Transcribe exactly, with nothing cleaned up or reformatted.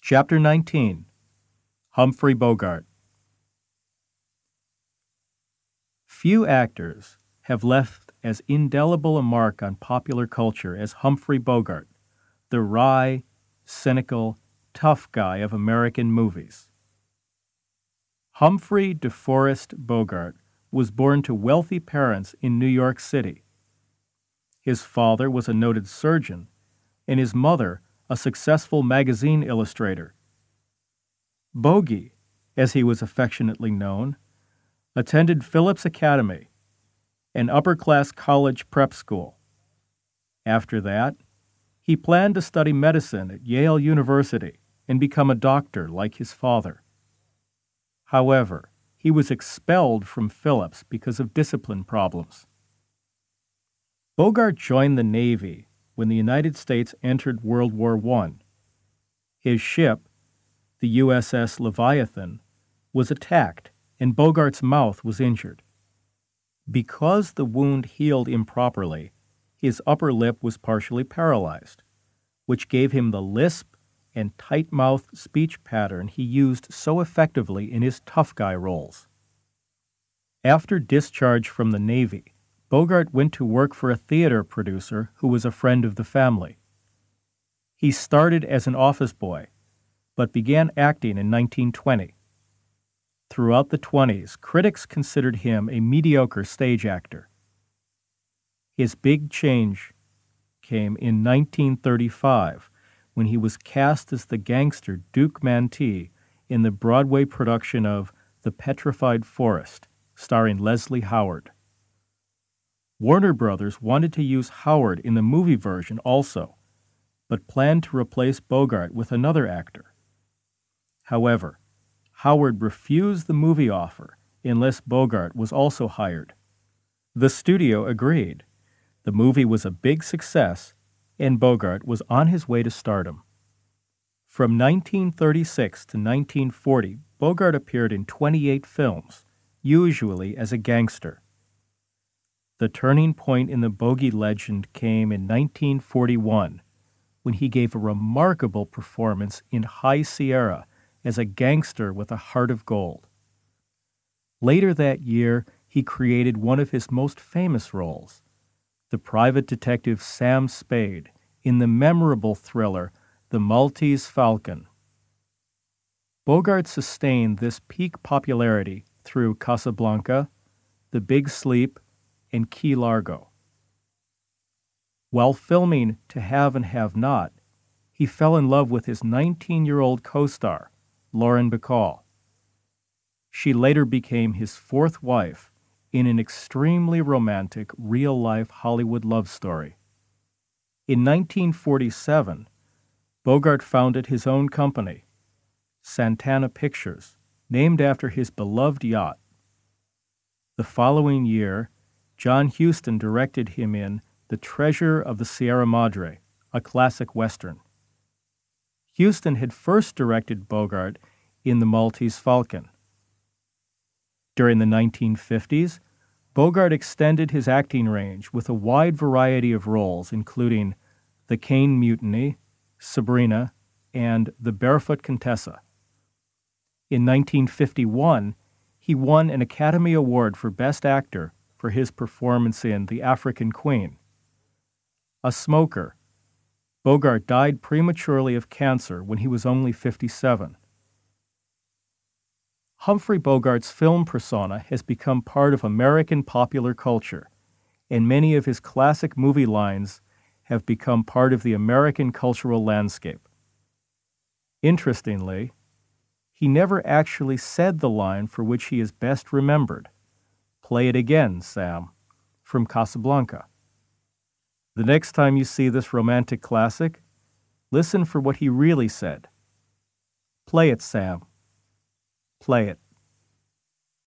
Chapter nineteen. Humphrey Bogart. Few actors have left as indelible a mark on popular culture as Humphrey Bogart, the wry, cynical, tough guy of American movies. Humphrey DeForest Bogart was born to wealthy parents in New York City. His father was a noted surgeon, and his mother a successful magazine illustrator. Bogey, as he was affectionately known, attended Phillips Academy, an upper-class college prep school. After that, he planned to study medicine at Yale University and become a doctor like his father. However, he was expelled from Phillips because of discipline problems. Bogart joined the Navy when the United States entered World War One. His ship, the U S S Leviathan, was attacked and Bogart's mouth was injured. Because the wound healed improperly, his upper lip was partially paralyzed, which gave him the lisp and tight-mouthed speech pattern he used so effectively in his tough guy roles. After discharge from the Navy, Bogart went to work for a theater producer who was a friend of the family. He started as an office boy, but began acting in nineteen twenty. Throughout the twenties, critics considered him a mediocre stage actor. His big change came in nineteen thirty-five, when he was cast as the gangster Duke Mantee in the Broadway production of The Petrified Forest, starring Leslie Howard. Warner Brothers wanted to use Howard in the movie version also, but planned to replace Bogart with another actor. However, Howard refused the movie offer unless Bogart was also hired. The studio agreed. The movie was a big success, and Bogart was on his way to stardom. From nineteen thirty-six to nineteen forty, Bogart appeared in twenty-eight films, usually as a gangster. The turning point in the bogey legend came in nineteen forty-one, when he gave a remarkable performance in High Sierra as a gangster with a heart of gold. Later that year, he created one of his most famous roles, the private detective Sam Spade, in the memorable thriller The Maltese Falcon. Bogart sustained this peak popularity through Casablanca, The Big Sleep, and Key Largo. While filming To Have and Have Not, he fell in love with his nineteen-year-old co-star, Lauren Bacall. She later became his fourth wife in an extremely romantic, real-life Hollywood love story. In nineteen forty-seven, Bogart founded his own company, Santana Pictures, named after his beloved yacht. The following year, John Huston directed him in The Treasure of the Sierra Madre, a classic Western. Huston had first directed Bogart in The Maltese Falcon. During the nineteen fifties, Bogart extended his acting range with a wide variety of roles, including The Caine Mutiny, Sabrina, and The Barefoot Contessa. In nineteen fifty-one, he won an Academy Award for Best Actor for his performance in The African Queen. A smoker, Bogart died prematurely of cancer when he was only fifty-seven. Humphrey Bogart's film persona has become part of American popular culture, and many of his classic movie lines have become part of the American cultural landscape. Interestingly, he never actually said the line for which he is best remembered, "Play it again, Sam," from Casablanca. The next time you see this romantic classic, listen for what he really said. Play it, Sam. Play it.